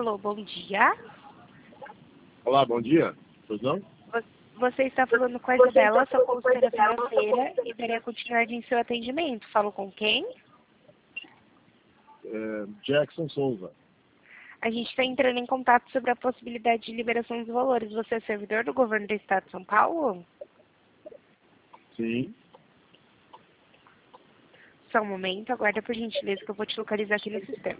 Alô, bom dia. Olá, bom dia. Pois não? Você está falando com a Isabela, sua consultora financeira, e daria continuidade em seu atendimento. Falo com quem? Jackson Souza. A gente está entrando em contato sobre a possibilidade de liberação dos valores. Você é servidor do governo do estado de São Paulo? Sim. Só um momento, aguarda por gentileza que eu vou te localizar aqui no sistema.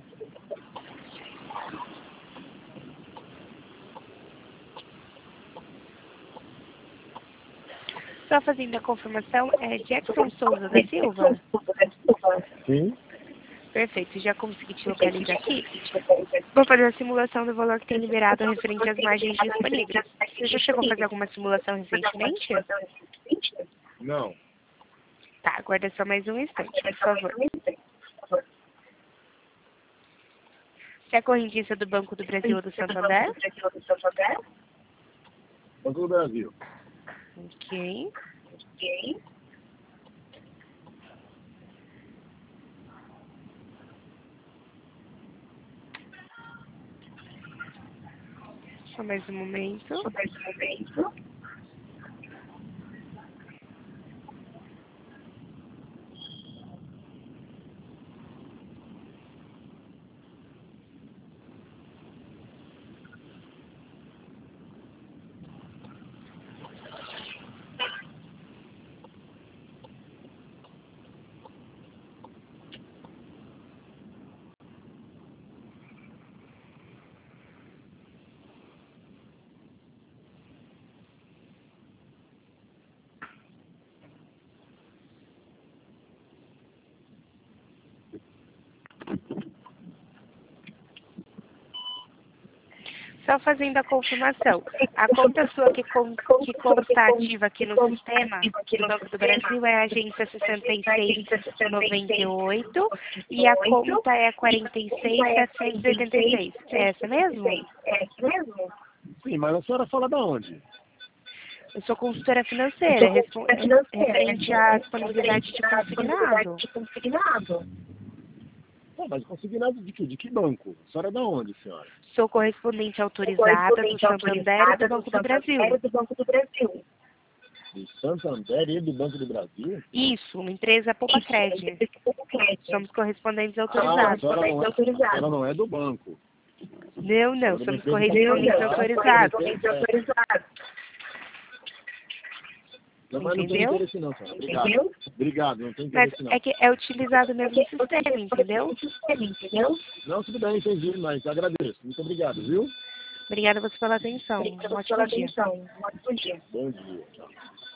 Só fazendo a confirmação, é Jackson Souza da Silva? Sim. Perfeito, já consegui te localizar aqui. Vou fazer a simulação do valor que tem liberado referente às margens disponíveis. Você já chegou a fazer alguma simulação recentemente? Não. Tá, aguarda só mais um instante, por favor. Você é correntista do Banco do Brasil ou do Santander? Banco do Brasil. Ok. Só mais um momento. Só fazendo a confirmação. A conta sua que consta ativa aqui no sistema do Banco do Brasil é a agência 6698 e a conta é 46786. É essa mesmo? Sim, mas a senhora fala da onde? Eu sou consultora financeira, referente à disponibilidade de consignado. Não, mas consignado de quê? De que banco? A senhora é da onde, senhora? Sou correspondente autorizada do Santander e do Banco do Brasil. Do Santander e do Banco do Brasil? Isso, uma empresa Poupa Crédito. Somos correspondentes Ah, a autorizados. senhora não é do banco. Não, somos correspondentes autorizados. Não, mas não tem Entendeu? interesse não, senhora. Obrigado. Obrigado, não tem Mas interesse não. é que é utilizado mesmo no sistema, entendeu? Não, tudo bem, entendi, mas agradeço. Muito obrigado, viu? Obrigada a você pela atenção. Um ótimo dia. Bom dia. Tchau.